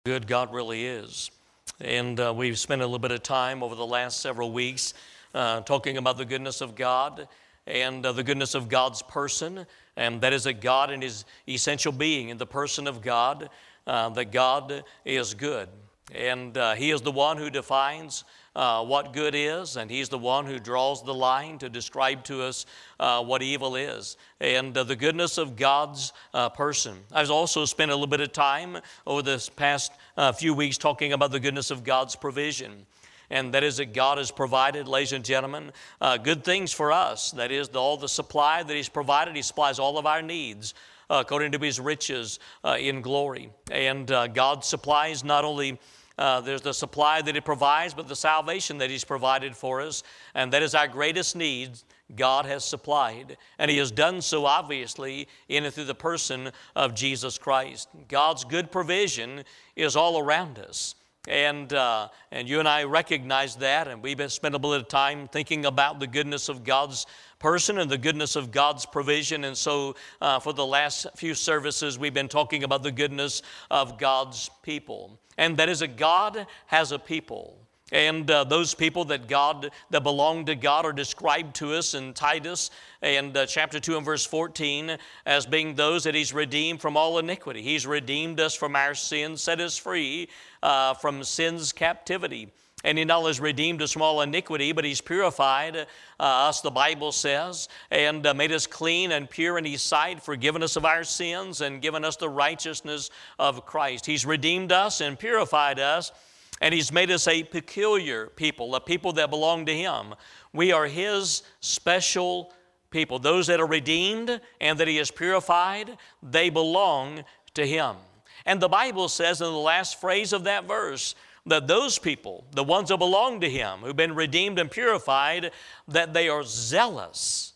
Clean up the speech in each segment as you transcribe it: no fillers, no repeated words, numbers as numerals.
Good God really is. And we've spent a little bit of time over the last several weeks talking about the goodness of God and the goodness of God's person, and that is that God in His essential being, in the person of God, that God is good. And He is the one who defines what good is, and He's the one who draws the line to describe to us what evil is, and the goodness of God's person. I've also spent a little bit of time over this past few weeks talking about the goodness of God's provision. And that is that God has provided, ladies and gentlemen, good things for us. That is, all the supply that He's provided. He supplies all of our needs according to His riches in glory. And God supplies not only there's the supply that He provides, but the salvation that He's provided for us. And that is our greatest need. God has supplied. And He has done so, obviously, in and through the person of Jesus Christ. God's good provision is all around us. And you and I recognize that, and we've spent a little bit of time thinking about the goodness of God's person and the goodness of God's provision. And so for the last few services, we've been talking about the goodness of God's people. And that is that God has a people. And those people that belong to God are described to us in Titus and chapter 2 and verse 14 as being those that He's redeemed from all iniquity. He's redeemed us from our sins, set us free from sin's captivity. And He not only has redeemed us from all iniquity, but He's purified us, the Bible says, and made us clean and pure in His sight, forgiven us of our sins and given us the righteousness of Christ. He's redeemed us and purified us, and He's made us a peculiar people, a people that belong to Him. We are His special people. Those that are redeemed and that He has purified, they belong to Him. And the Bible says in the last phrase of that verse that those people, the ones that belong to Him, who've been redeemed and purified, that they are zealous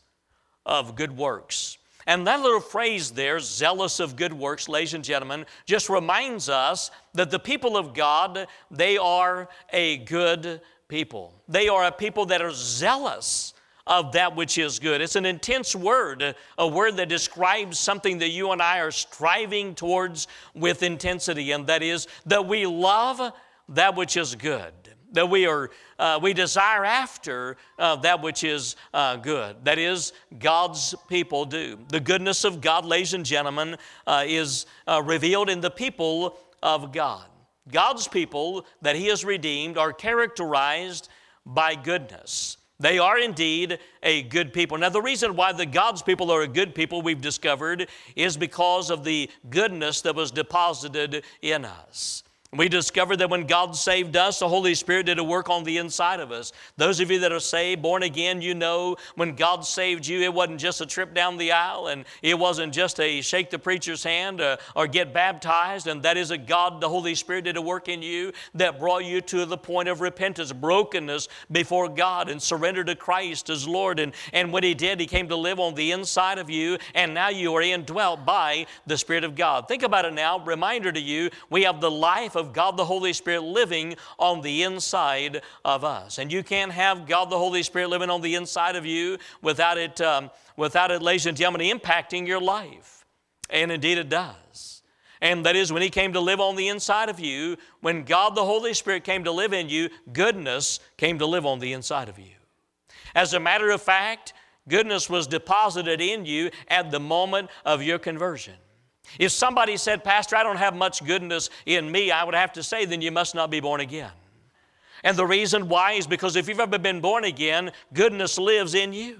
of good works. And that little phrase there, zealous of good works, ladies and gentlemen, just reminds us that the people of God, they are a good people. They are a people that are zealous of that which is good. It's an intense word, a word that describes something that you and I are striving towards with intensity, and that is that we love that which is good. That we desire after that which is good. That is, God's people do. The goodness of God, ladies and gentlemen, is revealed in the people of God. God's people that He has redeemed are characterized by goodness. They are indeed a good people. Now, the reason why the God's people are a good people, we've discovered, is because of the goodness that was deposited in us. We discovered that when God saved us, the Holy Spirit did a work on the inside of us. Those of you that are saved, born again, you know when God saved you, it wasn't just a trip down the aisle, and it wasn't just a shake the preacher's hand or get baptized, and that is a God, the Holy Spirit did a work in you that brought you to the point of repentance, brokenness before God, and surrender to Christ as Lord. And when He did, He came to live on the inside of you, and now you are indwelt by the Spirit of God. Think about it now. Reminder to you, we have the life of God the Holy Spirit living on the inside of us. And you can't have God the Holy Spirit living on the inside of you without it, ladies and gentlemen, impacting your life. And indeed it does. And that is when He came to live on the inside of you, when God the Holy Spirit came to live in you, goodness came to live on the inside of you. As a matter of fact, goodness was deposited in you at the moment of your conversion. If somebody said, Pastor, I don't have much goodness in me, I would have to say, then you must not be born again. And the reason why is because if you've ever been born again, goodness lives in you.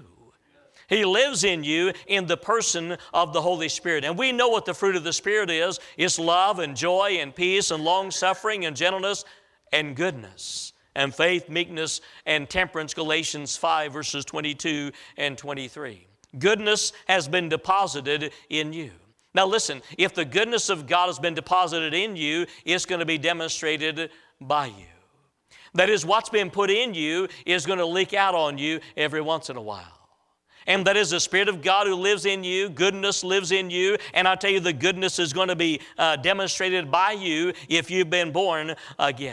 He lives in you in the person of the Holy Spirit. And we know what the fruit of the Spirit is. It's love and joy and peace and long-suffering and gentleness and goodness and faith, meekness, and temperance, Galatians 5, verses 22 and 23. Goodness has been deposited in you. Now listen, if the goodness of God has been deposited in you, it's going to be demonstrated by you. That is, what's been put in you is going to leak out on you every once in a while. And that is the Spirit of God who lives in you, goodness lives in you, and I tell you the goodness is going to be demonstrated by you if you've been born again.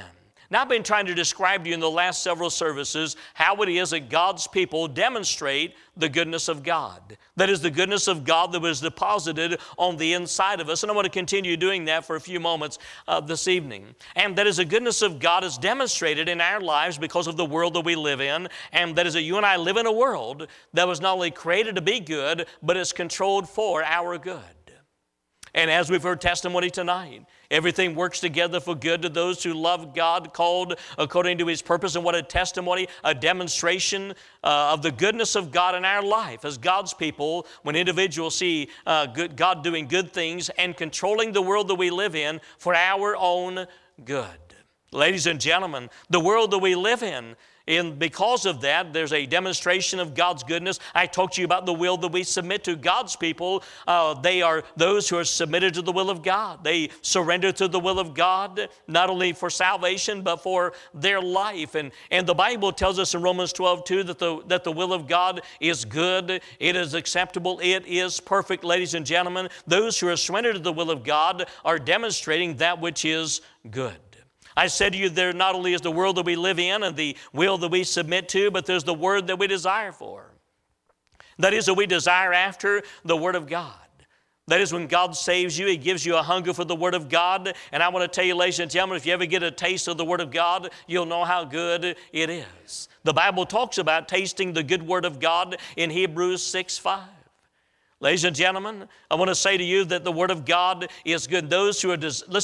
Now, I've been trying to describe to you in the last several services how it is that God's people demonstrate the goodness of God. That is the goodness of God that was deposited on the inside of us. And I want to continue doing that for a few moments this evening. And that is the goodness of God is demonstrated in our lives because of the world that we live in. And that is that you and I live in a world that was not only created to be good, but is controlled for our good. And as we've heard testimony tonight, everything works together for good to those who love God, called according to His purpose. And what a testimony, a demonstration of the goodness of God in our life as God's people, when individuals see God doing good things and controlling the world that we live in for our own good. Ladies and gentlemen, the world that we live in, and because of that, there's a demonstration of God's goodness. I talked to you about the will that we submit to. God's people. They are those who are submitted to the will of God. They surrender to the will of God, not only for salvation, but for their life. And the Bible tells us in Romans 12:2 that the will of God is good, it is acceptable, it is perfect. Ladies and gentlemen, those who are surrendered to the will of God are demonstrating that which is good. I said to you, there not only is the world that we live in and the will that we submit to, but there's the word that we desire for. That is, that we desire after the Word of God. That is, when God saves you, He gives you a hunger for the Word of God. And I want to tell you, ladies and gentlemen, if you ever get a taste of the Word of God, you'll know how good it is. The Bible talks about tasting the good Word of God in Hebrews 6:5. Ladies and gentlemen, I want to say to you that the Word of God is good. Those who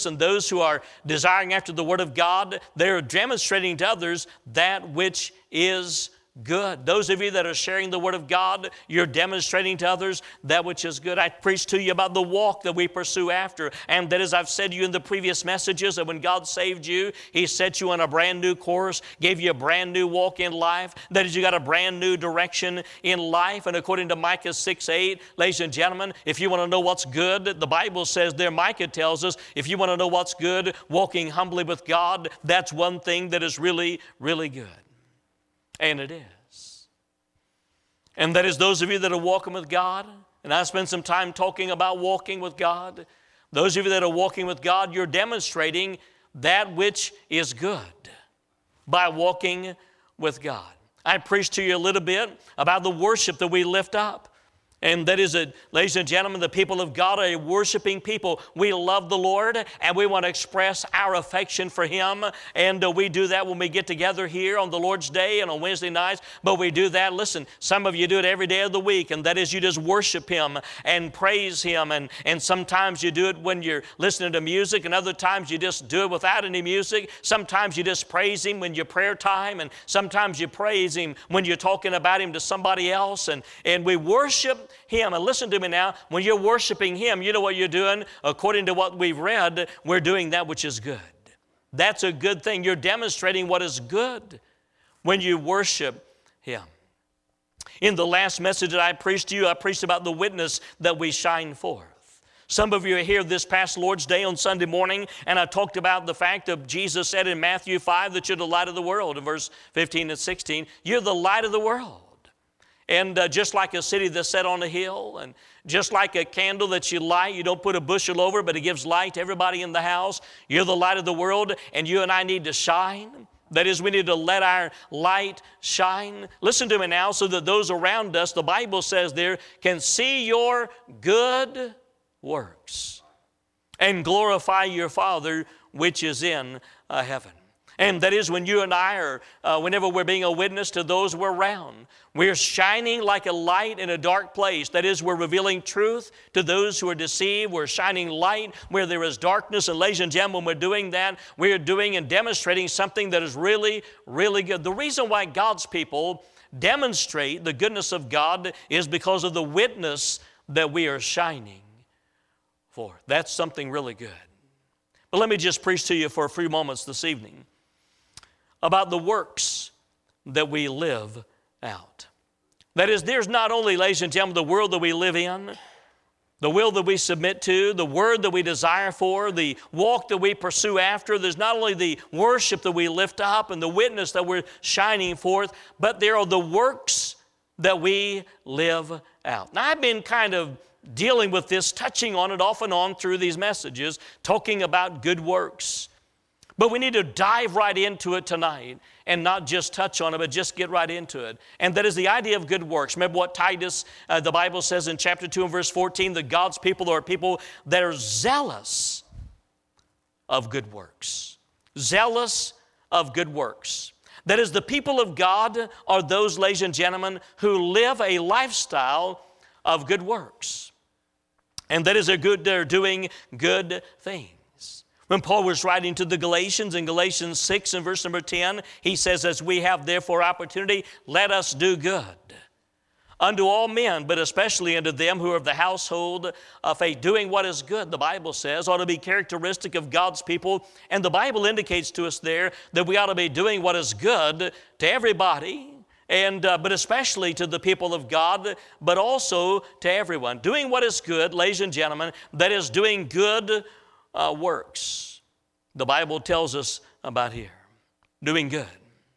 are desiring after the Word of God, they're demonstrating to others that which is good. Those of you that are sharing the Word of God, you're demonstrating to others that which is good. I preached to you about the walk that we pursue after. And that, as I've said to you in the previous messages, that when God saved you, He set you on a brand new course, gave you a brand new walk in life. That is, you got a brand new direction in life. And according to Micah 6:8, ladies and gentlemen, if you want to know what's good, the Bible says there, Micah tells us, if you want to know what's good, walking humbly with God, that's one thing that is really, really good. And it is. And that is those of you that are walking with God, and I spent some time talking about walking with God. Those of you that are walking with God, you're demonstrating that which is good by walking with God. I preached to you a little bit about the worship that we lift up. And that is, ladies and gentlemen, the people of God are a worshiping people. We love the Lord, and we want to express our affection for Him. And we do that when we get together here on the Lord's Day and on Wednesday nights. But we do that, listen, some of you do it every day of the week, and that is you just worship Him and praise Him. And sometimes you do it when you're listening to music, and other times you just do it without any music. Sometimes you just praise Him when you're prayer time, and sometimes you praise Him when you're talking about Him to somebody else. And we worship Him. And listen to me now, when you're worshiping Him, you know what you're doing? According to what we've read, we're doing that which is good. That's a good thing. You're demonstrating what is good when you worship Him. In the last message that I preached to you, I preached about the witness that we shine forth. Some of you are here this past Lord's Day on Sunday morning, and I talked about the fact that Jesus said in Matthew 5 that you're the light of the world. In verse 15 and 16, you're the light of the world. And just like a city that's set on a hill, and just like a candle that you light, you don't put a bushel over, but it gives light to everybody in the house. You're the light of the world, and you and I need to shine. That is, we need to let our light shine. Listen to me now, so that those around us, the Bible says there, can see your good works and glorify your Father which is in heaven. And that is, when you and I are, whenever we're being a witness to those we're around, we're shining like a light in a dark place. That is, we're revealing truth to those who are deceived. We're shining light where there is darkness. And ladies and gentlemen, when we're doing that, we're doing and demonstrating something that is really, really good. The reason why God's people demonstrate the goodness of God is because of the witness that we are shining for. That's something really good. But let me just preach to you for a few moments this evening about the works that we live out. That is, there's not only, ladies and gentlemen, the world that we live in, the will that we submit to, the word that we desire for, the walk that we pursue after. There's not only the worship that we lift up and the witness that we're shining forth, but there are the works that we live out. Now, I've been kind of dealing with this, touching on it off and on through these messages, talking about good works. But we need to dive right into it tonight and not just touch on it, but just get right into it. And that is the idea of good works. Remember what Titus, the Bible says in chapter 2 and verse 14, that God's people are people that are zealous of good works. Zealous of good works. That is, the people of God are those, ladies and gentlemen, who live a lifestyle of good works. And that is they're doing good things. When Paul was writing to the Galatians in Galatians 6 and verse number 10, he says, as we have therefore opportunity, let us do good unto all men, but especially unto them who are of the household of faith. Doing what is good, the Bible says, ought to be characteristic of God's people. And the Bible indicates to us there that we ought to be doing what is good to everybody, but especially to the people of God, but also to everyone. Doing what is good, ladies and gentlemen, that is doing good works. The Bible tells us about here. Doing good.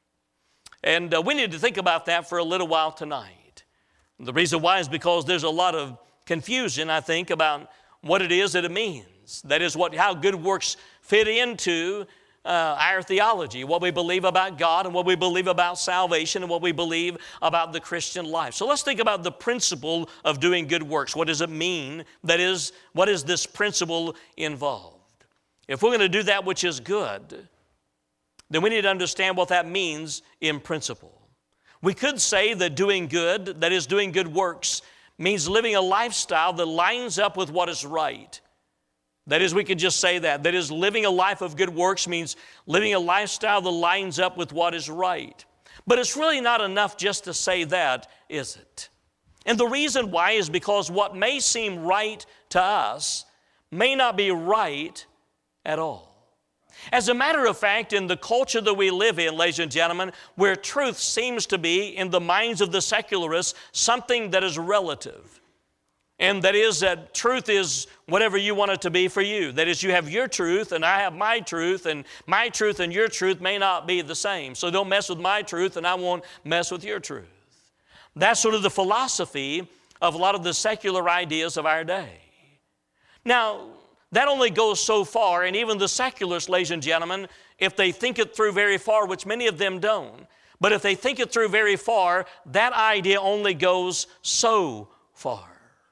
And we need to think about that for a little while tonight. The reason why is because there's a lot of confusion, I think, about what it is that it means. That is how good works fit into our theology, what we believe about God and what we believe about salvation and what we believe about the Christian life. So let's think about the principle of doing good works. What does it mean? That is, what is this principle involved? If we're going to do that which is good, then we need to understand what that means in principle. We could say that doing good, that is doing good works, means living a lifestyle that lines up with what is right. That is, we could just say that. That is, living a life of good works means living a lifestyle that lines up with what is right. But it's really not enough just to say that, is it? And the reason why is because what may seem right to us may not be right at all. As a matter of fact, in the culture that we live in, ladies and gentlemen, where truth seems to be, in the minds of the secularists, something that is relative. And that is that truth is whatever you want it to be for you. That is, you have your truth and I have my truth and your truth may not be the same. So don't mess with my truth and I won't mess with your truth. That's sort of the philosophy of a lot of the secular ideas of our day. Now, that only goes so far, and even the secularists, ladies and gentlemen, if they think it through very far, which many of them don't, but if they think it through very far, that idea only goes so far.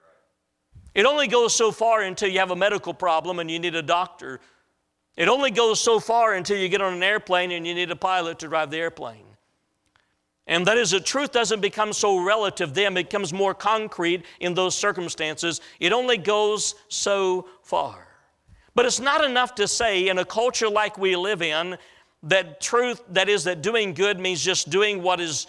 It only goes so far until you have a medical problem and you need a doctor. It only goes so far until you get on an airplane and you need a pilot to drive the airplane. And that is, the truth doesn't become so relative then, it becomes more concrete in those circumstances. It only goes so far. But it's not enough to say in a culture like we live in that truth, that is, that doing good means just doing what is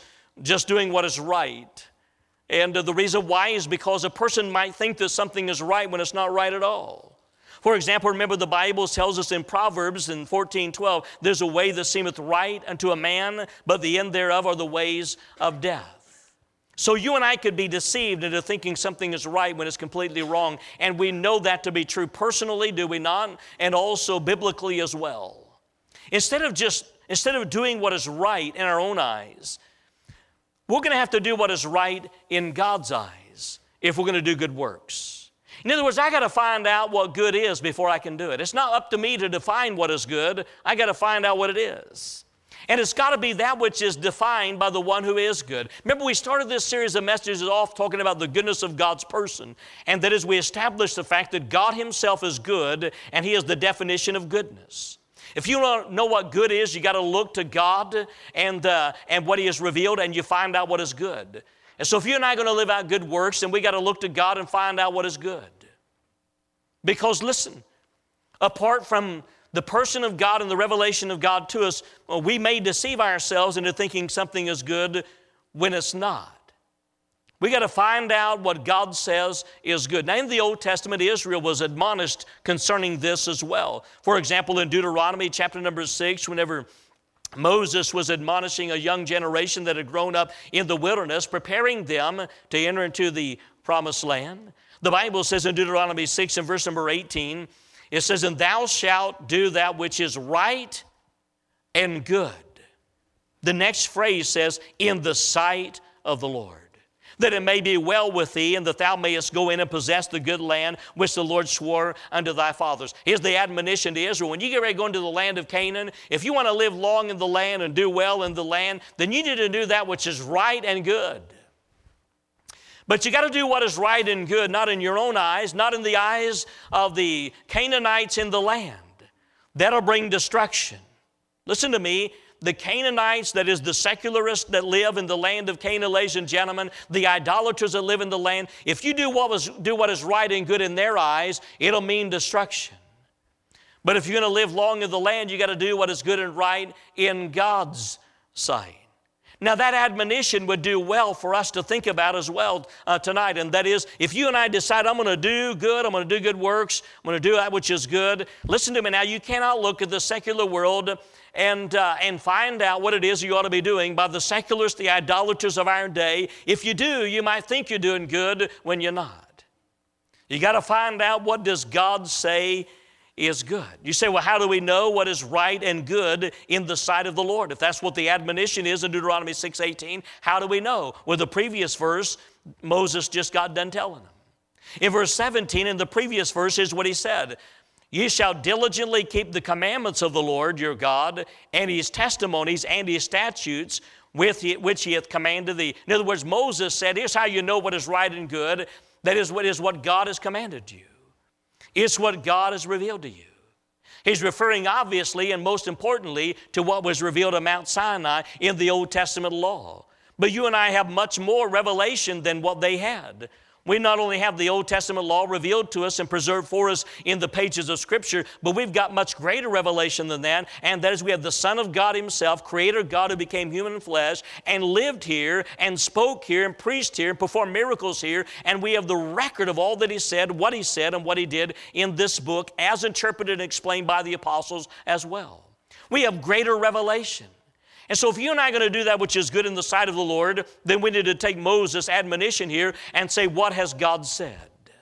right. And the reason why is because a person might think that something is right when it's not right at all. For example, remember the Bible tells us in Proverbs in 14:12, there's a way that seemeth right unto a man, but the end thereof are the ways of death. So you and I could be deceived into thinking something is right when it's completely wrong. And we know that to be true personally, do we not? And also biblically as well. Instead of doing what is right in our own eyes, we're going to have to do what is right in God's eyes if we're going to do good works. In other words, I got to find out what good is before I can do it. It's not up to me to define what is good. I got to find out what it is. And it's got to be that which is defined by the one who is good. Remember, we started this series of messages off talking about the goodness of God's person. And that is, we established the fact that God Himself is good, and He is the definition of goodness. If you don't know what good is, you got to look to God and what He has revealed, and you find out what is good. And so if you and I are going to live out good works, then we got to look to God and find out what is good. Because listen, apart from the person of God and the revelation of God to us, we may deceive ourselves into thinking something is good when it's not. We got to find out what God says is good. Now, in the Old Testament, Israel was admonished concerning this as well. For example, in Deuteronomy chapter number 6, whenever Moses was admonishing a young generation that had grown up in the wilderness, preparing them to enter into the promised land, the Bible says in Deuteronomy 6 and verse number 18, it says, "And thou shalt do that which is right and good." The next phrase says, "in the sight of the Lord." that it may be well with thee, and that thou mayest go in and possess the good land which the Lord swore unto thy fathers. Here's the admonition to Israel. When you get ready to go into the land of Canaan, if you want to live long in the land and do well in the land, then you need to do that which is right and good. But you got to do what is right and good, not in your own eyes, not in the eyes of the Canaanites in the land. That'll bring destruction. Listen to me. The Canaanites, that is the secularists that live in the land of Canaan, ladies and gentlemen, the idolaters that live in the land, if you do what is right and good in their eyes, it'll mean destruction. But if you're going to live long in the land, you got to do what is good and right in God's sight. Now that admonition would do well for us to think about as well tonight, and that is, if you and I decide I'm going to do good, I'm going to do good works, I'm going to do that which is good, listen to me now, you cannot look at the secular world and find out what it is you ought to be doing by the secularists, the idolaters of our day. If you do, you might think you're doing good when you're not. You got to find out, what does God say is good. You say, well, how do we know what is right and good in the sight of the Lord? If that's what the admonition is in Deuteronomy 6:18, how do we know? Well, the previous verse, Moses just got done telling them. In verse 17, in the previous verse, is what he said. Ye shall diligently keep the commandments of the Lord your God, and his testimonies and his statutes, which he hath commanded thee. In other words, Moses said, here's how you know what is right and good. That is what God has commanded you. It's what God has revealed to you. He's referring obviously and most importantly to what was revealed at Mount Sinai in the Old Testament law. But you and I have much more revelation than what they had. We not only have the Old Testament law revealed to us and preserved for us in the pages of Scripture, but we've got much greater revelation than that, and that is we have the Son of God Himself, Creator God, who became human in flesh and lived here and spoke here and preached here and performed miracles here, and we have the record of all that He said, what He said, and what He did in this book as interpreted and explained by the apostles as well. We have greater revelation. And so if you and I are going to do that which is good in the sight of the Lord, then we need to take Moses' admonition here and say, what has God said?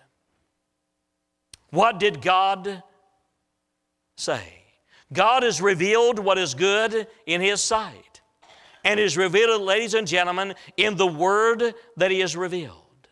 What did God say? God has revealed what is good in His sight. And is revealed, ladies and gentlemen, in the Word that He has revealed.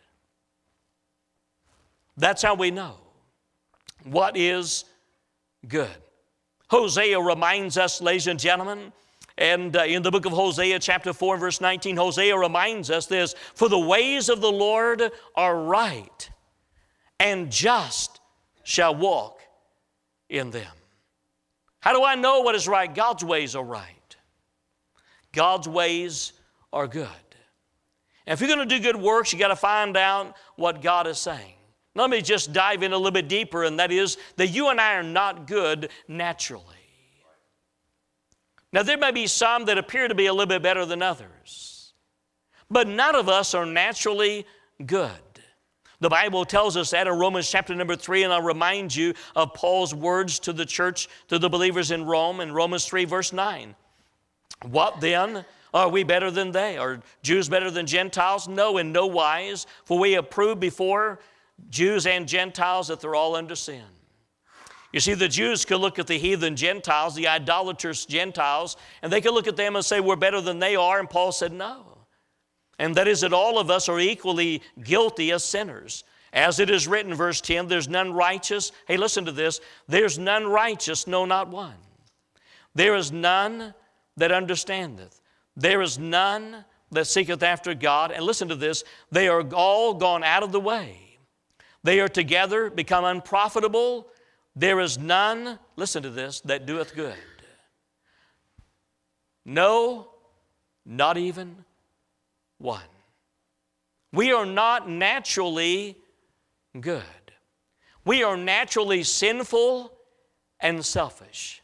That's how we know what is good. Hosea reminds us, ladies and gentlemen, and in the book of Hosea, chapter 4, verse 19, Hosea reminds us this, for the ways of the Lord are right, and just shall walk in them. How do I know what is right? God's ways are right. God's ways are good. And if you're going to do good works, you got to find out what God is saying. Let me just dive in a little bit deeper, and that is that you and I are not good naturally. Now, there may be some that appear to be a little bit better than others, but none of us are naturally good. The Bible tells us that in Romans chapter number 3, and I'll remind you of Paul's words to the church, to the believers in Rome, in Romans 3, verse 9. What then? Are we better than they? Are Jews better than Gentiles? No, in no wise, for we have proved before Jews and Gentiles that they're all under sin. You see, the Jews could look at the heathen Gentiles, the idolatrous Gentiles, and they could look at them and say, we're better than they are, and Paul said, no. And that is that all of us are equally guilty as sinners. As it is written, verse 10, there's none righteous. Hey, listen to this. There's none righteous, no, not one. There is none that understandeth. There is none that seeketh after God. And listen to this, they are all gone out of the way. They are together become unprofitable. There is none, listen to this, that doeth good. No, not even one. We are not naturally good. We are naturally sinful and selfish.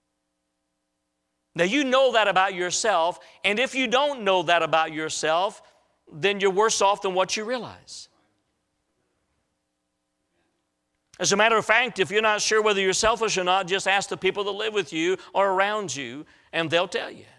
Now, you know that about yourself, and if you don't know that about yourself, then you're worse off than what you realize. As a matter of fact, if you're not sure whether you're selfish or not, just ask the people that live with you or around you, and they'll tell you.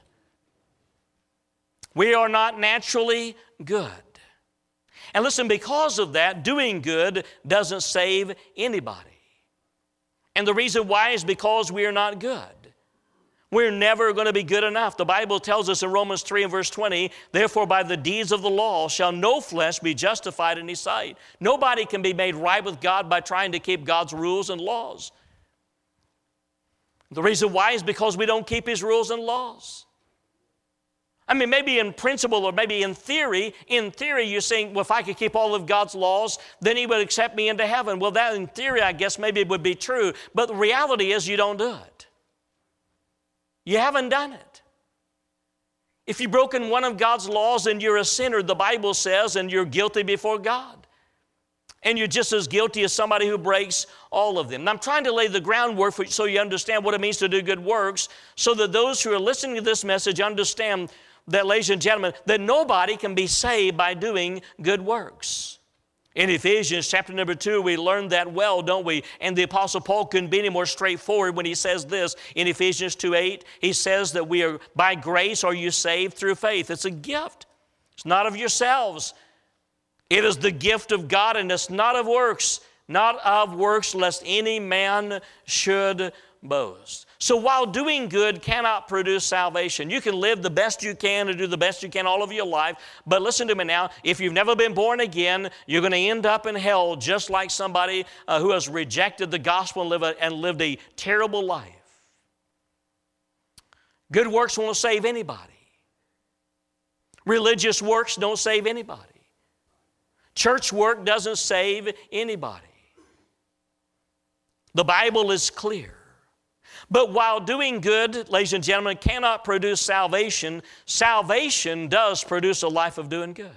We are not naturally good. And listen, because of that, doing good doesn't save anybody. And the reason why is because we are not good. We're never going to be good enough. The Bible tells us in Romans 3 and verse 20, therefore by the deeds of the law shall no flesh be justified in his sight. Nobody can be made right with God by trying to keep God's rules and laws. The reason why is because we don't keep his rules and laws. I mean, maybe in principle or maybe in theory you're saying, well, if I could keep all of God's laws, then he would accept me into heaven. Well, that in theory, I guess maybe it would be true, but the reality is you don't do it. You haven't done it. If you've broken one of God's laws and you're a sinner, the Bible says, and you're guilty before God. And you're just as guilty as somebody who breaks all of them. And I'm trying to lay the groundwork so you understand what it means to do good works, so that those who are listening to this message understand that, ladies and gentlemen, that nobody can be saved by doing good works. In Ephesians chapter number 2, we learned that well, don't we? And the Apostle Paul couldn't be any more straightforward when he says this. In Ephesians 2:8, he says that we are, by grace are you saved through faith. It's a gift. It's not of yourselves. It is the gift of God, and it's not of works, lest any man should boast. So while doing good cannot produce salvation, you can live the best you can and do the best you can all of your life, but listen to me now, if you've never been born again, you're going to end up in hell just like somebody who has rejected the gospel and lived a terrible life. Good works won't save anybody. Religious works don't save anybody. Church work doesn't save anybody. The Bible is clear. But while doing good, ladies and gentlemen, cannot produce salvation, salvation does produce a life of doing good.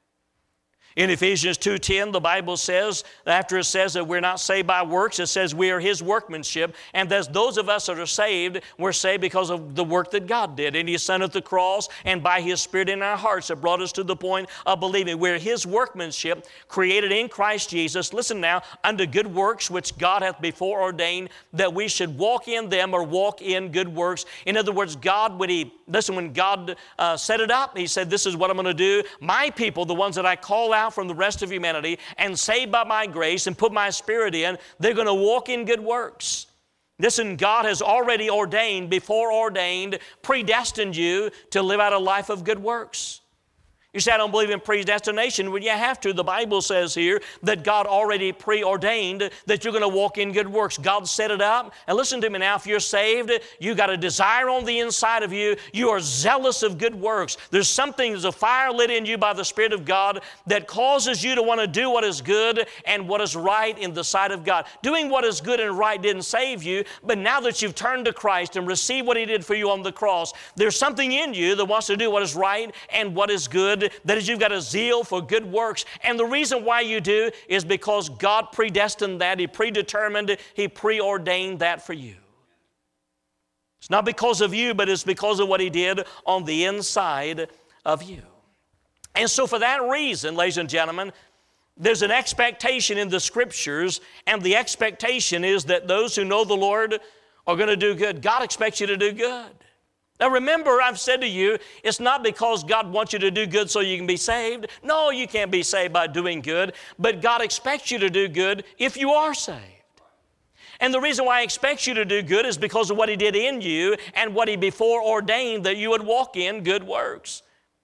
In Ephesians 2:10, the Bible says, after it says that we're not saved by works, it says we are his workmanship. And as those of us that are saved, we're saved because of the work that God did. And his Son at the cross, and by his Spirit in our hearts that brought us to the point of believing. We're his workmanship, created in Christ Jesus, listen now, unto good works which God hath before ordained that we should walk in them, or walk in good works. In other words, God, when God set it up, he said, this is what I'm going to do. My people, the ones that I call out from the rest of humanity and saved by my grace and put my Spirit in, they're going to walk in good works. Listen, God has already before ordained, predestined you to live out a life of good works. You say, I don't believe in predestination. Well, you have to. The Bible says here that God already preordained that you're going to walk in good works. God set it up. And listen to me now, if you're saved, you got a desire on the inside of you. You are zealous of good works. There's a fire lit in you by the Spirit of God that causes you to want to do what is good and what is right in the sight of God. Doing what is good and right didn't save you, but now that you've turned to Christ and received what he did for you on the cross, there's something in you that wants to do what is right and what is good. That is, you've got a zeal for good works. And the reason why you do is because God predestined that. He predetermined, he preordained that for you. It's not because of you, but it's because of what he did on the inside of you. And so for that reason, ladies and gentlemen, there's an expectation in the Scriptures, and the expectation is that those who know the Lord are going to do good. God expects you to do good. Now remember, I've said to you, it's not because God wants you to do good so you can be saved. No, you can't be saved by doing good, but God expects you to do good if you are saved. And the reason why he expects you to do good is because of what he did in you and what he before ordained that you would walk in good works.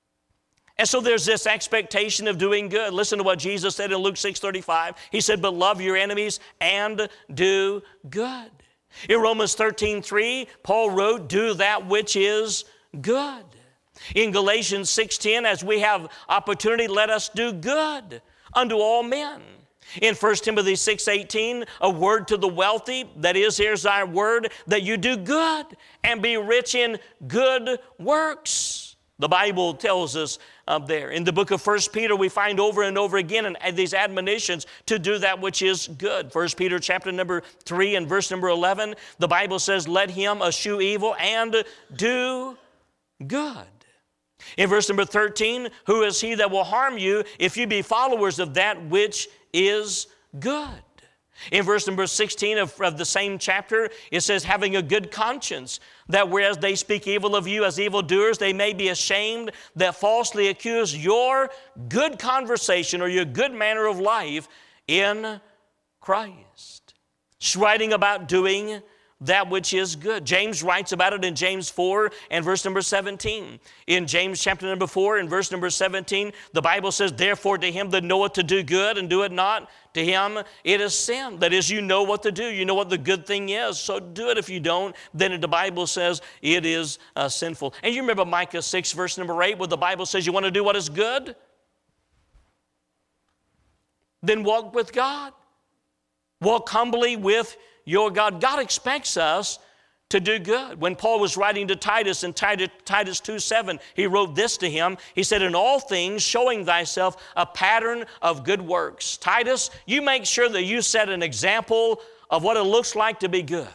And so there's this expectation of doing good. Listen to what Jesus said in Luke 6:35. He said, but love your enemies and do good. In Romans 13:3, Paul wrote, do that which is good. In Galatians 6:10, as we have opportunity, let us do good unto all men. In 1 Timothy 6:18, a word to the wealthy, that is, here's our word, that you do good and be rich in good works. The Bible tells us there. In the book of 1 Peter, we find over and over again these admonitions to do that which is good. 1 Peter chapter number 3 and verse number 11, the Bible says, let him eschew evil and do good. In verse number 13, who is he that will harm you if you be followers of that which is good? In verse number 16 of the same chapter, it says, having a good conscience, that whereas they speak evil of you as evildoers, they may be ashamed that falsely accuse your good conversation or your good manner of life in Christ. It's writing about doing that which is good. James writes about it in James 4 and verse number 17. In James chapter number 4 and verse number 17, the Bible says, therefore to him that knoweth to do good and do it not, to him it is sin. That is, you know what to do. You know what the good thing is. So do it. If you don't, then the Bible says it is sinful. And you remember Micah 6 verse number 8, where the Bible says you want to do what is good? Then walk with God. Walk humbly with your God. God expects us to do good. When Paul was writing to Titus in Titus 2:7, he wrote this to him. He said, in all things showing thyself a pattern of good works. Titus, you make sure that you set an example of what it looks like to be good,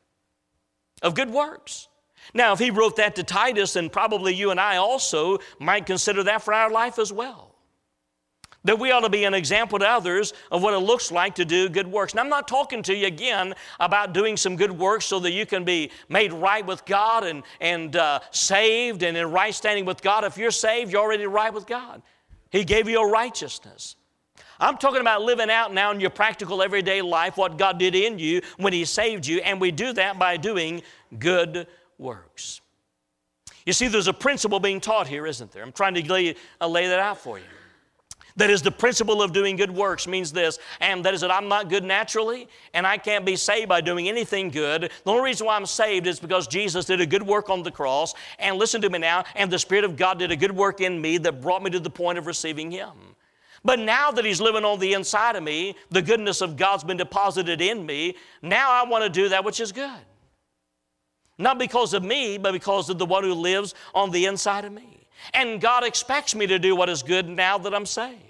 of good works. Now, if he wrote that to Titus, then probably you and I also might consider that for our life as well. That we ought to be an example to others of what it looks like to do good works. Now, I'm not talking to you again about doing some good works so that you can be made right with God and saved and in right standing with God. If you're saved, you're already right with God. He gave you a righteousness. I'm talking about living out now in your practical everyday life what God did in you when He saved you, and we do that by doing good works. You see, there's a principle being taught here, isn't there? I'm trying to lay that out for you. That is, the principle of doing good works means this, and that is that I'm not good naturally, and I can't be saved by doing anything good. The only reason why I'm saved is because Jesus did a good work on the cross, and listen to me now, and the Spirit of God did a good work in me that brought me to the point of receiving Him. But now that He's living on the inside of me, the goodness of God's been deposited in me, now I want to do that which is good. Not because of me, but because of the one who lives on the inside of me. And God expects me to do what is good now that I'm saved.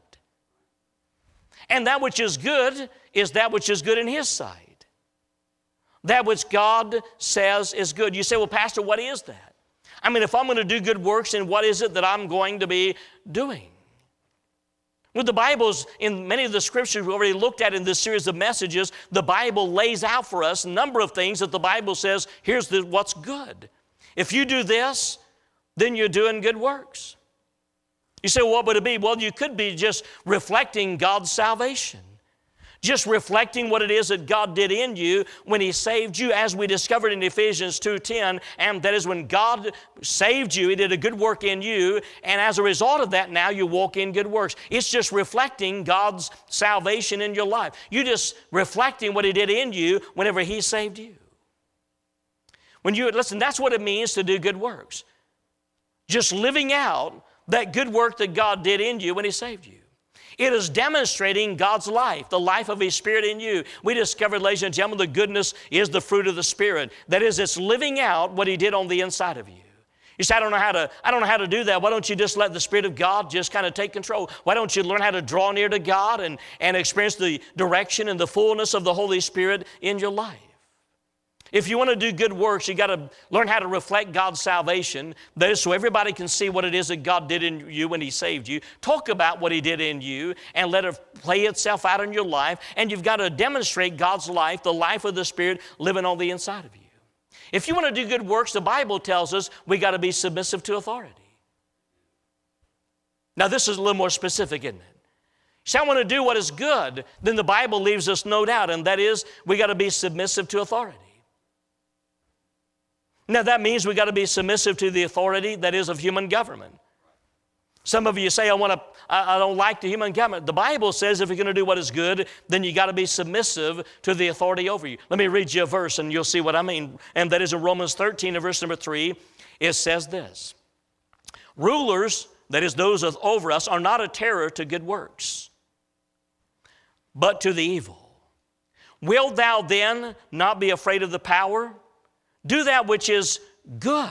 And that which is good is that which is good in His sight. That which God says is good. You say, well, Pastor, what is that? I mean, if I'm going to do good works, then what is it that I'm going to be doing? Well, the Bible's, in many of the scriptures we already looked at in this series of messages, the Bible lays out for us a number of things that the Bible says, here's what's good. If you do this, then you're doing good works. You say, well, what would it be? Well, you could be just reflecting God's salvation. Just reflecting what it is that God did in you when He saved you, as we discovered in Ephesians 2:10, and that is when God saved you, He did a good work in you, and as a result of that, now you walk in good works. It's just reflecting God's salvation in your life. You're just reflecting what He did in you whenever He saved you. Listen, that's what it means to do good works. Just living out that good work that God did in you when He saved you. It is demonstrating God's life, the life of His Spirit in you. We discovered, ladies and gentlemen, the goodness is the fruit of the Spirit. That is, it's living out what He did on the inside of you. You say, I don't know how to do that. Why don't you just let the Spirit of God just kind of take control? Why don't you learn how to draw near to God and experience the direction and the fullness of the Holy Spirit in your life? If you want to do good works, you got to learn how to reflect God's salvation. That is, so everybody can see what it is that God did in you when He saved you. Talk about what He did in you and let it play itself out in your life. And you've got to demonstrate God's life, the life of the Spirit living on the inside of you. If you want to do good works, the Bible tells us we got to be submissive to authority. Now, this is a little more specific, isn't it? So I want to do what is good, then the Bible leaves us no doubt, and that is we got to be submissive to authority. Now, that means we got to be submissive to the authority that is of human government. Some of you say, I don't like the human government. The Bible says if you're going to do what is good, then you got to be submissive to the authority over you. Let me read you a verse and you'll see what I mean. And that is in Romans 13, verse number 3. It says this: rulers, that is those over us, are not a terror to good works, but to the evil. Wilt thou then not be afraid of the power? Do that which is good.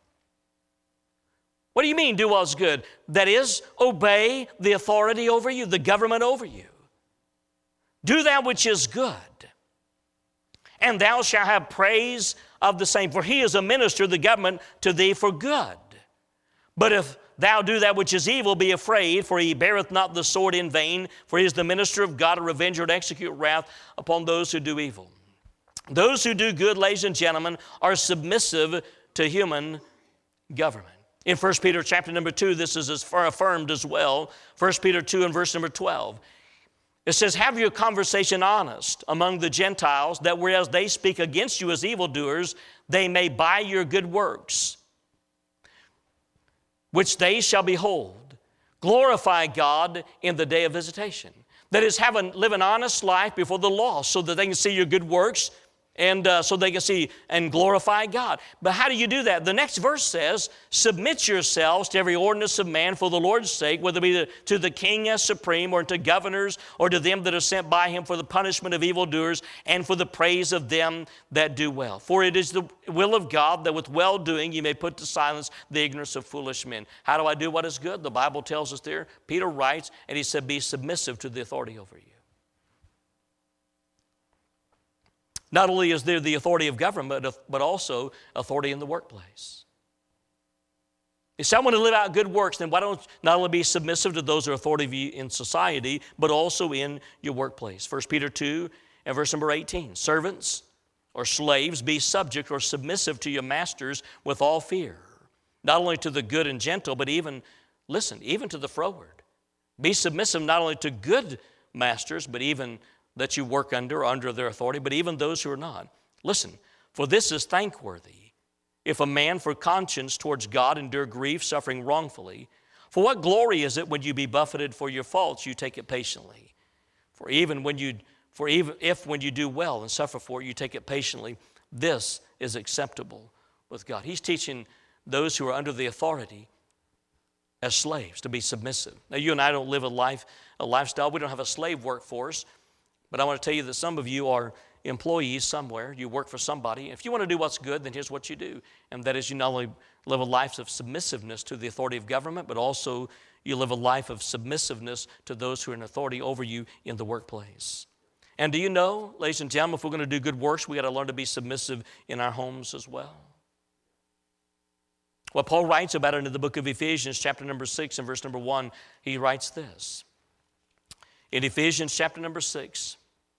What do you mean, do what's good? That is, obey the authority over you, the government over you. Do that which is good. And thou shalt have praise of the same. For he is a minister of the government to thee for good. But if thou do that which is evil, be afraid, for he beareth not the sword in vain, for he is the minister of God, a revenger to execute wrath upon those who do evil. Those who do good, ladies and gentlemen, are submissive to human government. In 1 Peter chapter number 2, this is affirmed as well. 1 Peter 2 and verse number 12. It says, have your conversation honest among the Gentiles, that whereas they speak against you as evildoers, they may by your good works, which they shall behold, glorify God in the day of visitation. That is, live an honest life before the lost so that they can see your good works and so they can see and glorify God. But how do you do that? The next verse says, submit yourselves to every ordinance of man for the Lord's sake, whether it be to the king as supreme, or to governors, or to them that are sent by him for the punishment of evildoers and for the praise of them that do well. For it is the will of God that with well-doing you may put to silence the ignorance of foolish men. How do I do what is good? The Bible tells us there. Peter writes, and he said, be submissive to the authority over you. Not only is there the authority of government, but also authority in the workplace. If someone to live out good works, then why don't not only be submissive to those who are authority in society, but also in your workplace? 1 Peter 2 and verse number 18. Servants or slaves, be subject or submissive to your masters with all fear, not only to the good and gentle, but even to the froward. Be submissive not only to good masters, but even that you work under their authority, but even those who are not. Listen, for this is thankworthy, if a man for conscience towards God endure grief, suffering wrongfully. For what glory is it when you be buffeted for your faults, you take it patiently? For if when you do well and suffer for it, you take it patiently, this is acceptable with God. He's teaching those who are under the authority as slaves to be submissive. Now, you and I don't live a lifestyle. We don't have a slave workforce. But I want to tell you that some of you are employees somewhere. You work for somebody. If you want to do what's good, then here's what you do. And that is, you not only live a life of submissiveness to the authority of government, but also you live a life of submissiveness to those who are in authority over you in the workplace. And do you know, ladies and gentlemen, if we're going to do good works, we got to learn to be submissive in our homes as well. Well, Paul writes about it in the book of Ephesians, chapter number 6 and verse number 1. He writes this. In Ephesians chapter number 6,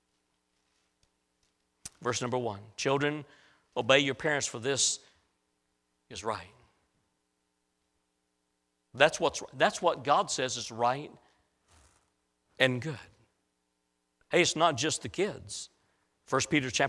verse number 1, children, obey your parents, for this is right. That's what God says is right and good. Hey, it's not just the kids. 1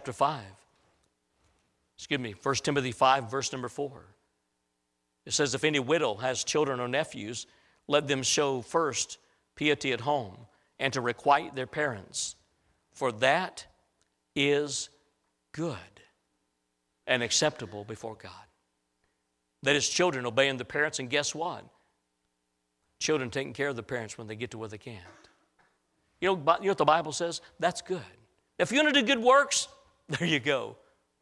Timothy 5, verse number 4. It says, if any widow has children or nephews, let them show first piety at home, and to requite their parents, for that is good and acceptable before God. That is, children obeying the parents, and guess what? Children taking care of the parents when they get to where they can't. You know what the Bible says? That's good. If you want to do good works, there you go.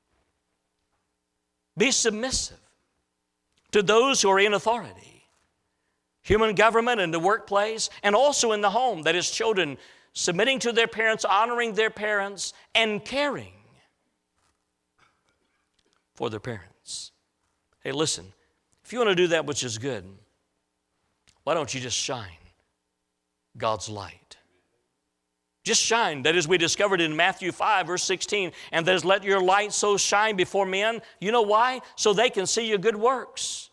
Be submissive to those who are in authority. Human government in the workplace, and also in the home. That is, children submitting to their parents, honoring their parents, and caring for their parents. Hey, listen, if you want to do that which is good, why don't you just shine God's light? Just shine. That is, we discovered in Matthew 5, verse 16, and that is, let your light so shine before men. You know why? So they can see your good works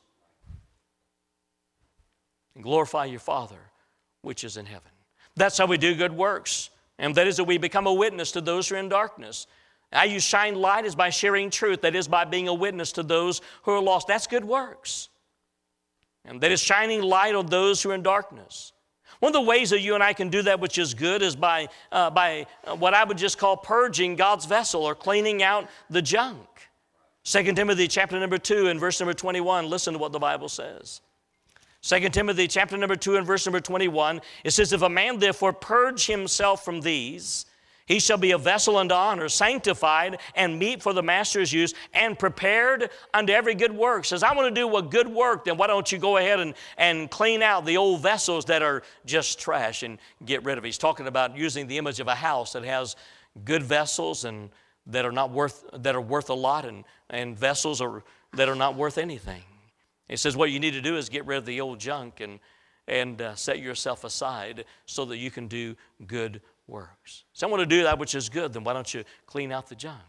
and glorify your Father which is in heaven. That's how we do good works. And that is that we become a witness to those who are in darkness. How you shine light is by sharing truth. That is by being a witness to those who are lost. That's good works. And that is shining light on those who are in darkness. One of the ways that you and I can do that which is good is by what I would just call purging God's vessel, or cleaning out the junk. 2 Timothy chapter number 2 and verse number 21, listen to what the Bible says. 2 Timothy chapter number 2 and verse number 21, it says, if a man therefore purge himself from these, he shall be a vessel unto honor, sanctified and meet for the master's use, and prepared unto every good work. Says, I want to do a good work, then why don't you go ahead and clean out the old vessels that are just trash and get rid of it. He's talking about using the image of a house that has good vessels and that are worth a lot, and vessels that are not worth anything. He says what you need to do is get rid of the old junk and set yourself aside so that you can do good works. So I want to do that which is good, then why don't you clean out the junk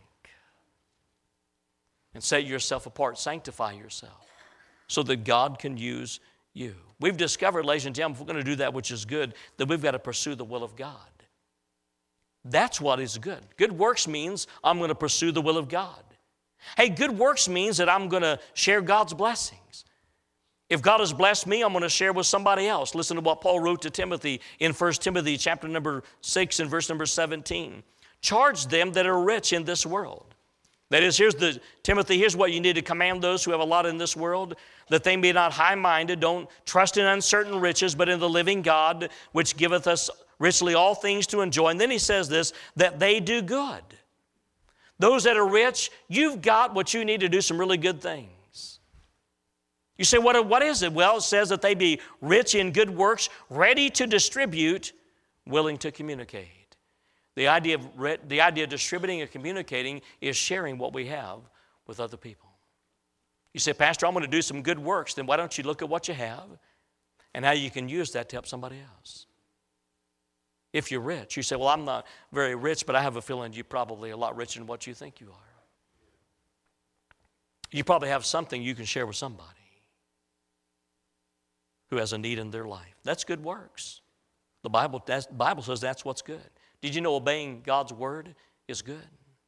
and set yourself apart, sanctify yourself so that God can use you. We've discovered, ladies and gentlemen, if we're going to do that which is good, that we've got to pursue the will of God. That's what is good. Good works means I'm going to pursue the will of God. Hey, good works means that I'm going to share God's blessings. If God has blessed me, I'm going to share with somebody else. Listen to what Paul wrote to Timothy in 1 Timothy chapter number 6 and verse number 17. Charge them that are rich in this world. That is, Timothy, here's what you need to command those who have a lot in this world, that they be not high-minded, don't trust in uncertain riches, but in the living God, which giveth us richly all things to enjoy. And then he says this, that they do good. Those that are rich, you've got what you need to do some really good things. You say, what is it? Well, it says that they be rich in good works, ready to distribute, willing to communicate. The idea of distributing and communicating is sharing what we have with other people. You say, Pastor, I'm going to do some good works. Then why don't you look at what you have and how you can use that to help somebody else? If you're rich, you say, well, I'm not very rich, but I have a feeling you're probably a lot richer than what you think you are. You probably have something you can share with somebody who has a need in their life. That's good works. The Bible says that's what's good. Did you know obeying God's word is good?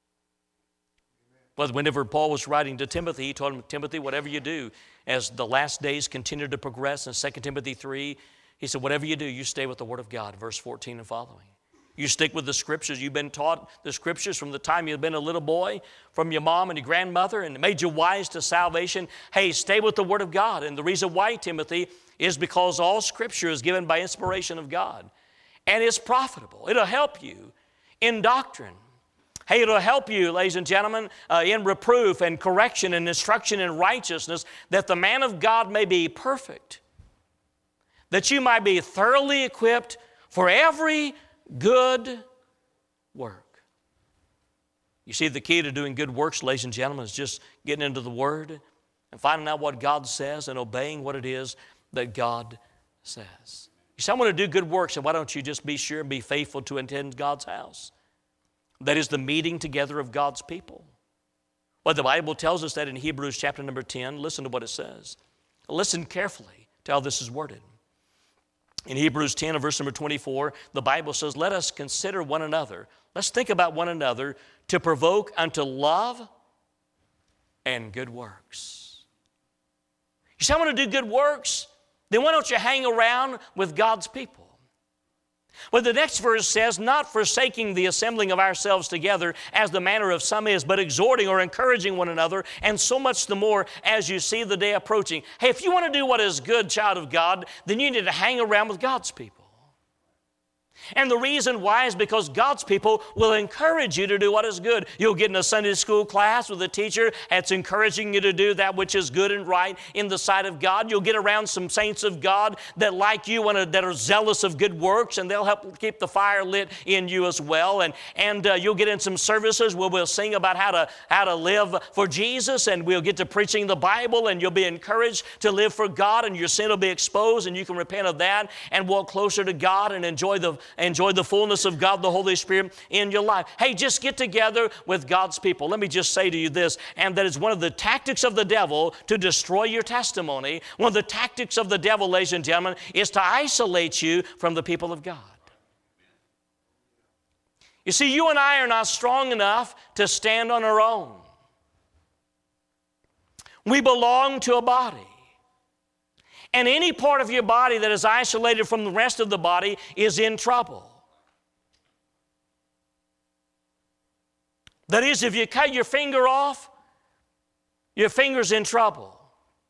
Well, whenever Paul was writing to Timothy, he told him, Timothy, whatever you do, as the last days continue to progress, in 2 Timothy 3, he said, whatever you do, you stay with the word of God, verse 14 and following. You stick with the scriptures. You've been taught the scriptures from the time you've been a little boy, from your mom and your grandmother, and it made you wise to salvation. Hey, stay with the word of God. And the reason why, Timothy, is because all scripture is given by inspiration of God. And it's profitable. It'll help you in doctrine. Hey, it'll help you, ladies and gentlemen, in reproof and correction and instruction in righteousness, that the man of God may be perfect, that you might be thoroughly equipped for every good work. You see, the key to doing good works, ladies and gentlemen, is just getting into the Word and finding out what God says and obeying what it is that God says. You say, I want to do good works, and why don't you just be sure and be faithful to attend God's house? That is the meeting together of God's people. Well, the Bible tells us that in Hebrews chapter number 10. Listen to what it says. Listen carefully to how this is worded. In Hebrews 10 and verse number 24, the Bible says, let us consider one another. Let's think about one another to provoke unto love and good works. You say, I want to do good works. Then why don't you hang around with God's people? Well, the next verse says, not forsaking the assembling of ourselves together as the manner of some is, but exhorting or encouraging one another, and so much the more as you see the day approaching. Hey, if you want to do what is good, child of God, then you need to hang around with God's people. And the reason why is because God's people will encourage you to do what is good. You'll get in a Sunday school class with a teacher that's encouraging you to do that which is good and right in the sight of God. You'll get around some saints of God that like you and that are zealous of good works, and they'll help keep the fire lit in you as well. And you'll get in some services where we'll sing about how to live for Jesus, and we'll get to preaching the Bible, and you'll be encouraged to live for God, and your sin will be exposed, and you can repent of that and walk closer to God and enjoy the fullness of God, the Holy Spirit in your life. Hey, just get together with God's people. Let me just say to you this, and that is one of the tactics of the devil to destroy your testimony. One of the tactics of the devil, ladies and gentlemen, is to isolate you from the people of God. You see, you and I are not strong enough to stand on our own. We belong to a body. And any part of your body that is isolated from the rest of the body is in trouble. That is, if you cut your finger off, your finger's in trouble.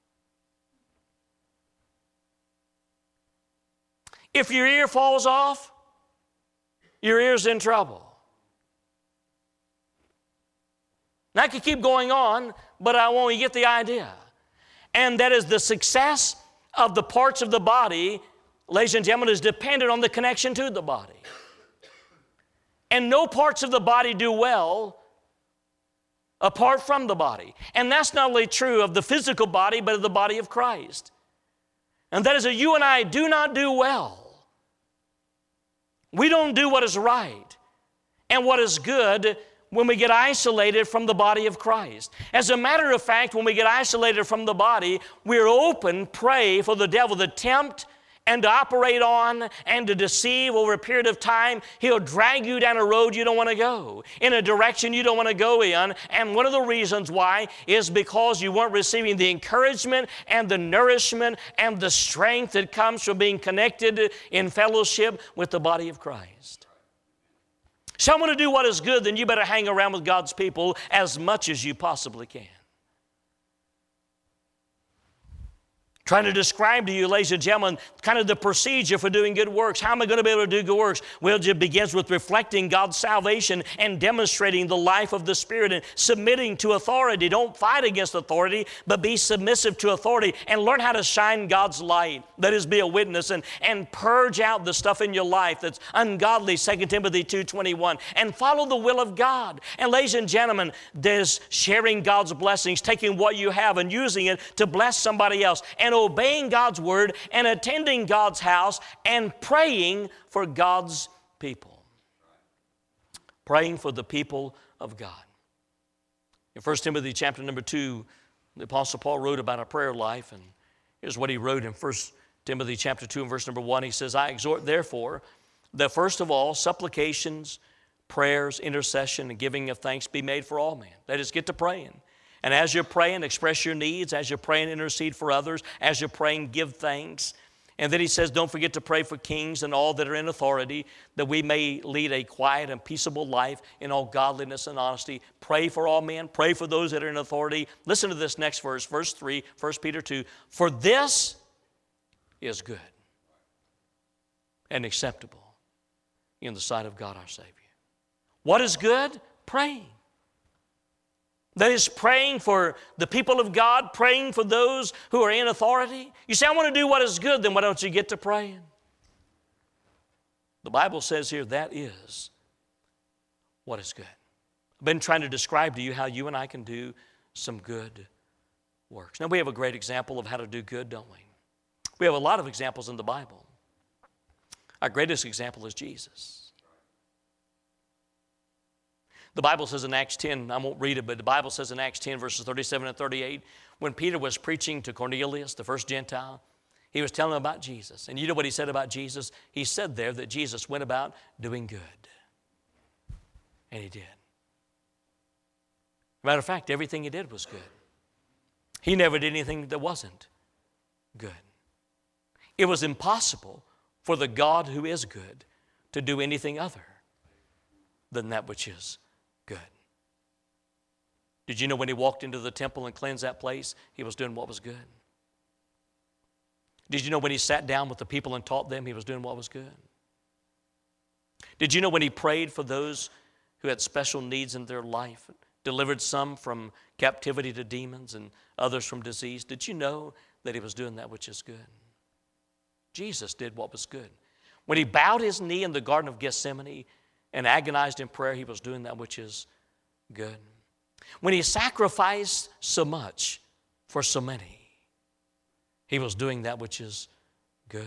If your ear falls off, your ear's in trouble. Now, I could keep going on, but I want you to get the idea. And that is the success of the parts of the body, ladies and gentlemen, is dependent on the connection to the body. And no parts of the body do well apart from the body. And that's not only true of the physical body, but of the body of Christ. And that is that you and I do not do well. We don't do what is right and what is good when we get isolated from the body of Christ. As a matter of fact, when we get isolated from the body, we're open prey for the devil to tempt and to operate on and to deceive over a period of time. He'll drag you down a road you don't want to go, in a direction you don't want to go in. And one of the reasons why is because you weren't receiving the encouragement and the nourishment and the strength that comes from being connected in fellowship with the body of Christ. So I want to do what is good, then you better hang around with God's people as much as you possibly can. Trying to describe to you, ladies and gentlemen, kind of the procedure for doing good works. How am I going to be able to do good works? Well, it begins with reflecting God's salvation and demonstrating the life of the Spirit and submitting to authority. Don't fight against authority, but be submissive to authority and learn how to shine God's light. That is, be a witness and purge out the stuff in your life that's ungodly, 2 Timothy 2:21, and follow the will of God. And ladies and gentlemen, there's sharing God's blessings, taking what you have and using it to bless somebody else, and obeying God's word and attending God's house and praying for God's people. Praying for the people of God. In 1 Timothy chapter number 2, the Apostle Paul wrote about a prayer life, and here's what he wrote in 1 Timothy chapter 2 and verse number 1. He says, I exhort therefore that first of all supplications, prayers, intercession, and giving of thanks be made for all men. That is, get to praying. And as you're praying, express your needs. As you're praying, intercede for others. As you're praying, give thanks. And then he says, don't forget to pray for kings and all that are in authority, that we may lead a quiet and peaceable life in all godliness and honesty. Pray for all men. Pray for those that are in authority. Listen to this next verse, verse 3, 1 Peter 2. For this is good and acceptable in the sight of God our Savior. What is good? Praying. That is, praying for the people of God, praying for those who are in authority. You say, I want to do what is good, then why don't you get to praying? The Bible says here that is what is good. I've been trying to describe to you how you and I can do some good works. Now, we have a great example of how to do good, don't we? We have a lot of examples in the Bible. Our greatest example is Jesus. The Bible says in Acts 10, I won't read it, but the Bible says in Acts 10, verses 37 and 38, when Peter was preaching to Cornelius, the first Gentile, he was telling him about Jesus. And you know what he said about Jesus? He said there that Jesus went about doing good. And he did. Matter of fact, everything he did was good. He never did anything that wasn't good. It was impossible for the God who is good to do anything other than that which is good. Did you know when he walked into the temple and cleansed that place, he was doing what was good? Did you know when he sat down with the people and taught them, he was doing what was good? Did you know when he prayed for those who had special needs in their life, delivered some from captivity to demons and others from disease? Did you know that he was doing that which is good? Jesus did what was good. When he bowed his knee in the Garden of Gethsemane and agonized in prayer, he was doing that which is good. When he sacrificed so much for so many, he was doing that which is good.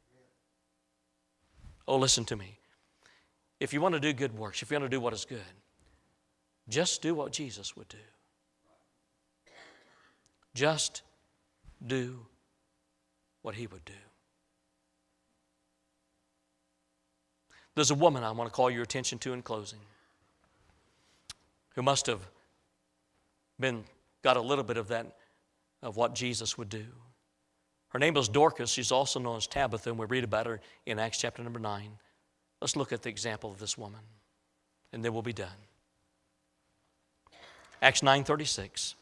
Oh, listen to me. If you want to do good works, if you want to do what is good, just do what Jesus would do. Just do what he would do. There's a woman I want to call your attention to in closing who must have got a little bit of that, of what Jesus would do. Her name was Dorcas. She's also known as Tabitha, and we read about her in Acts chapter number 9. Let's look at the example of this woman, and then we'll be done. Acts 9:36.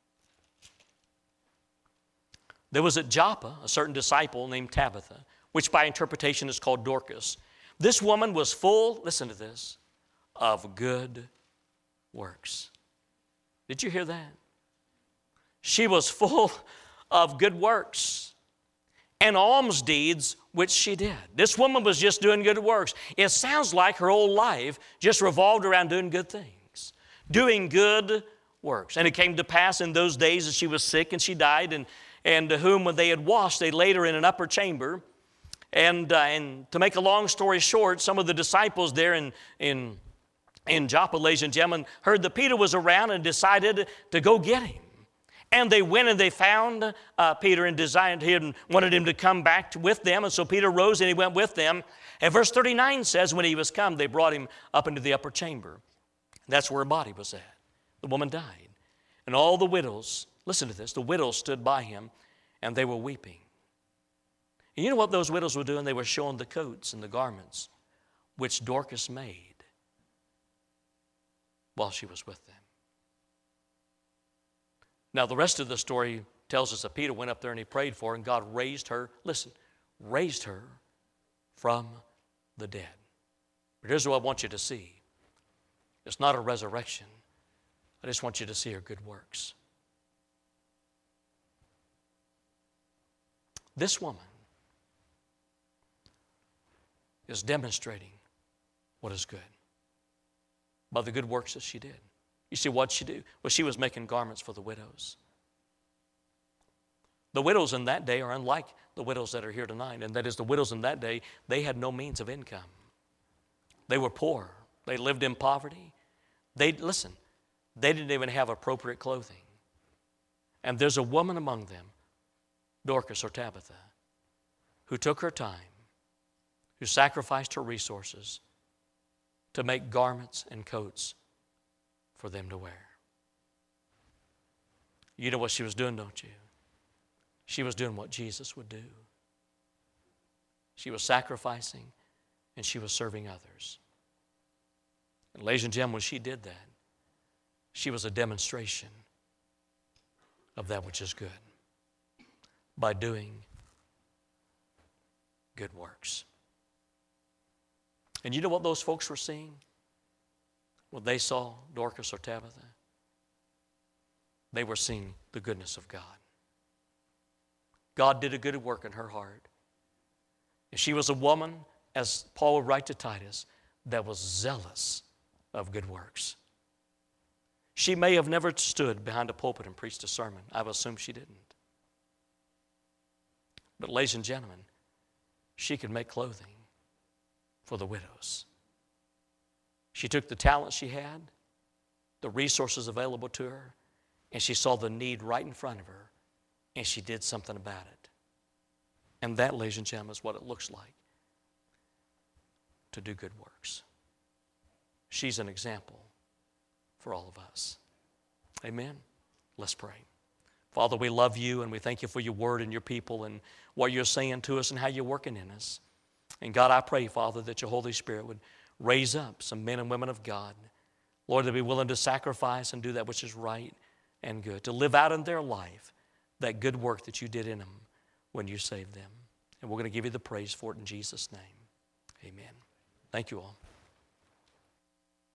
There was at Joppa a certain disciple named Tabitha, which by interpretation is called Dorcas. This woman was full, listen to this, of good works. Did you hear that? She was full of good works and alms deeds which she did. This woman was just doing good works. It sounds like her whole life just revolved around doing good things, doing good works. And it came to pass in those days that she was sick and she died, and to whom when they had washed, they laid her in an upper chamber. And to make a long story short, some of the disciples there in Joppa, ladies and gentlemen, heard that Peter was around and decided to go get him. And they went and they found Peter and desired him and wanted him to come back with them. And so Peter rose and he went with them. And verse 39 says, when he was come, they brought him up into the upper chamber. That's where her body was at. The woman died. And all the widows, listen to this, the widows stood by him and they were weeping. And you know what those widows were doing? They were showing the coats and the garments which Dorcas made while she was with them. Now, the rest of the story tells us that Peter went up there and he prayed for her, and God raised her, listen, raised her from the dead. But here's what I want you to see. It's not a resurrection. I just want you to see her good works. This woman is demonstrating what is good by the good works that she did. You see, what'd she do? Well, she was making garments for the widows. The widows in that day are unlike the widows that are here tonight, and that is the widows in that day, they had no means of income. They were poor. They lived in poverty. They didn't even have appropriate clothing. And there's a woman among them, Dorcas or Tabitha, who took her time, who sacrificed her resources to make garments and coats for them to wear. You know what she was doing, don't you? She was doing what Jesus would do. She was sacrificing and she was serving others. And ladies and gentlemen, when she did that, she was a demonstration of that which is good by doing good works. And you know what those folks were seeing when they saw Dorcas or Tabitha? They were seeing the goodness of God. God did a good work in her heart. And she was a woman, as Paul would write to Titus, that was zealous of good works. She may have never stood behind a pulpit and preached a sermon. I would assume she didn't. But ladies and gentlemen, she could make clothing for the widows. She took the talent she had, the resources available to her, and she saw the need right in front of her, and she did something about it. And that, ladies and gentlemen, is what it looks like to do good works. She's an example for all of us. Amen? Let's pray. Father, we love you and we thank you for your word and your people and what you're saying to us and how you're working in us. And God, I pray, Father, that your Holy Spirit would raise up some men and women of God, Lord, to be willing to sacrifice and do that which is right and good, to live out in their life that good work that you did in them when you saved them. And we're going to give you the praise for it in Jesus' name. Amen. Thank you all.